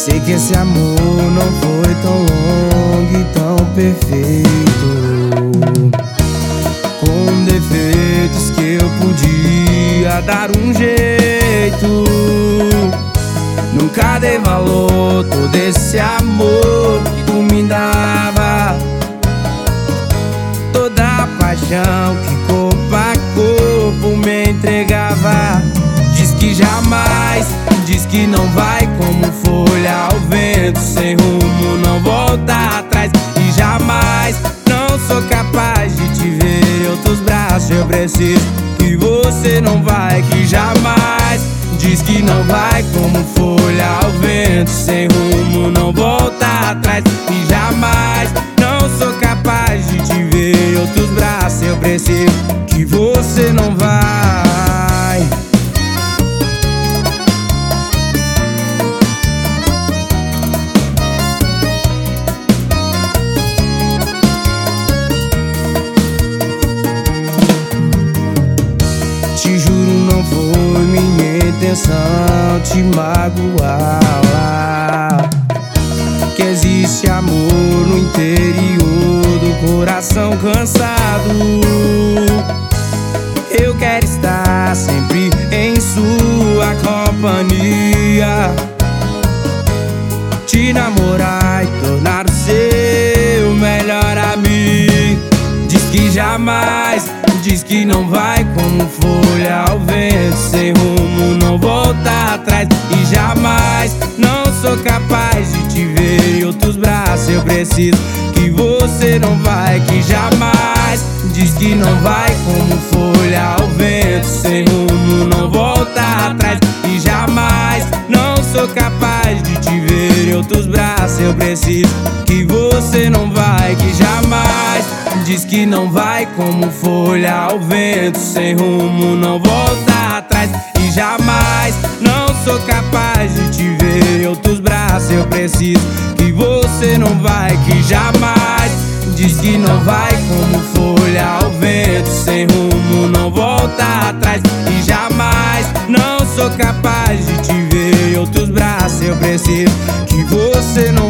Sei que esse amor não foi tão longo e tão perfeito, com defeitos que eu podia dar um jeito. Nunca dei valor todo esse amor que tu me dava, toda a paixão que corpo a corpo me entregava. Diz que jamais, diz que não vai, como folha ao vento, sem rumo, não volta atrás. E jamais, não sou capaz de te ver em outros braços. Eu preciso que você não vai, que jamais. Diz que não vai, como folha ao vento, sem rumo, não volta atrás. E jamais, não sou capaz de te ver em outros braços. Eu preciso que você não vai. Te juro, não foi minha intenção te magoar. Que existe amor no interior do coração cansado. Eu quero estar sempre em sua companhia, te namorar e tornar o seu melhor amigo. Diz que jamais, diz que não vai, como folha ao vento, sem rumo, não volta atrás. E jamais, não sou capaz de te ver em outros braços. Eu preciso que você não vai, que jamais. Diz que não vai, como folha ao vento, sem rumo, não volta atrás. E jamais, não sou capaz de te ver em outros braços. Eu preciso que você não vai, que jamais. Diz que não vai, como folha ao vento, sem rumo, não volta atrás. E jamais, não sou capaz de te ver em outros braços. Eu preciso que você não vai, que jamais. Diz que não vai, como folha ao vento, sem rumo, não volta atrás. E jamais, não sou capaz de te ver em outros braços. Eu preciso que você não